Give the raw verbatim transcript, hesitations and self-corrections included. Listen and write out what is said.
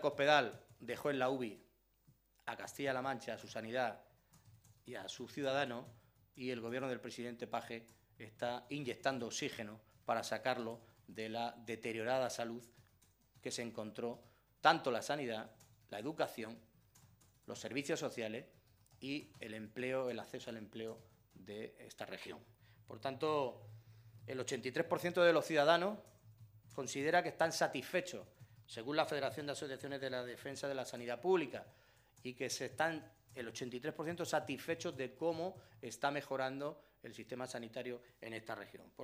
Cospedal dejó en la U B I a Castilla-La Mancha, a su sanidad y a sus ciudadanos, y el gobierno del presidente Paje está inyectando oxígeno para sacarlo de la deteriorada salud que se encontró tanto la sanidad, la educación, los servicios sociales y el empleo, el acceso al empleo de esta región. Por tanto, el ochenta y tres por ciento de los ciudadanos considera que están satisfechos, según la Federación de Asociaciones de la Defensa de la Sanidad Pública, y que se están el ochenta y tres por ciento satisfechos de cómo está mejorando el sistema sanitario en esta región.